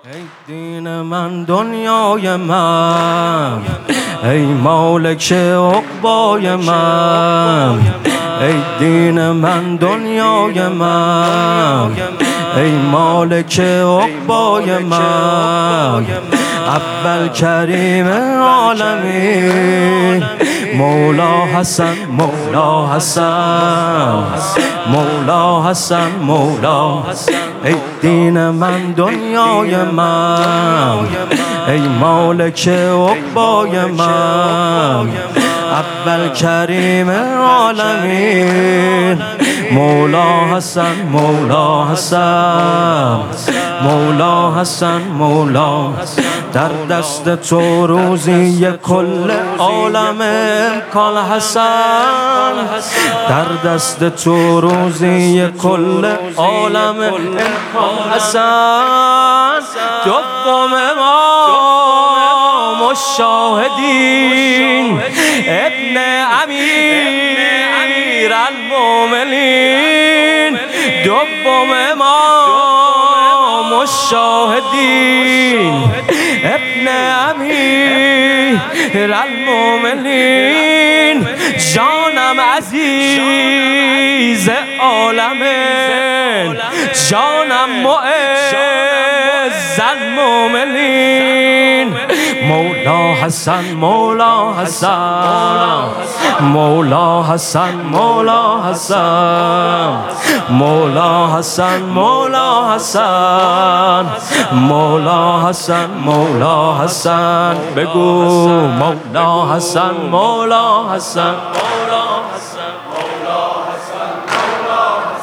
ای دین من دنیای من، ای مالک عقبای من. ای دین من دنیای من، ای مالک عقبای من. اول کریم عالمین، مولا حسن مولا حسن مولا حسن مولا. ای دین من دنیای من، ای مالک عقبای من. اول کریم عالمین، مولا حسن مولا حسن مولا حسن مولا. در دست تو روزی کل عالم کال حسن، در دست تو روزی کل عالم کال حسن. دوم امام الشاهدین ابن امیر المؤمنین، دوم امام الشاهدین ابن امیر المؤمنین. جانم عزیز عالمین، جانم معز المؤمنین. مولا حسن مولا حسن مولا حسن مولا حسن مولا حسن مولا حسن مولا حسن مولا حسن. بگو مولا حسن مولا حسن مولا حسن مولا حسن مولا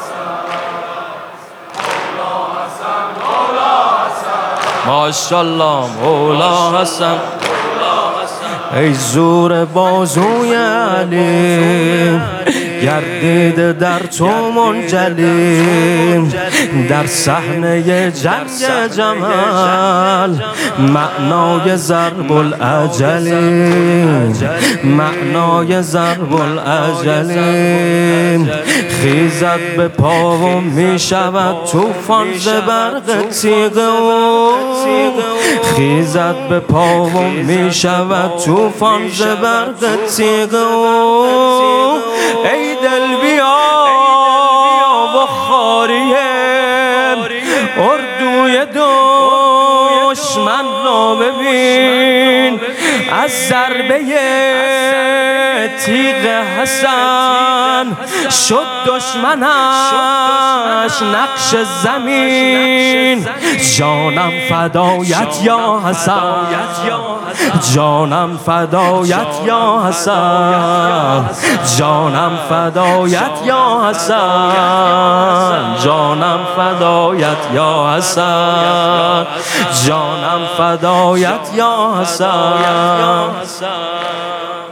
حسن مولا حسن. ماشاءالله مولا حسن. ای زور بازوی علی، گردیده در تو منجلی. در صحنه جنگ جمال، معنای ضرب الاجلی، معنای ضرب الاجلی. خیزد به پا و می شود توفان ز برق تیغ او، خیزد به پا و می شود توفان ز برق تیغ او. ای دل بیا و خاریه اردوی دشمن را ببین. از ضربه تیغ حسن شد دشمنش نقش زمین. جانم فدایت یا حسن، جانم فدایت یا حسن، جانم فدایت یا حسن، جانم فدایت یا حسن، جانم فدایت یا حسن.